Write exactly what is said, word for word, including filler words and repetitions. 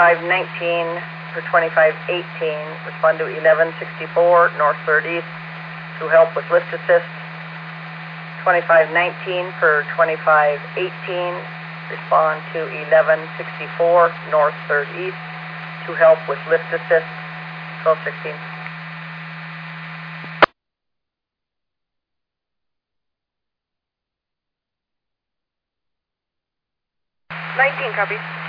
twenty-five nineteen for twenty-five eighteen, respond to eleven sixty-four north third east to help with lift assist. twenty-five nineteen for twenty-five eighteen, respond to eleven sixty-four north third east to help with lift assist. twelve sixteen. nineteen, copy.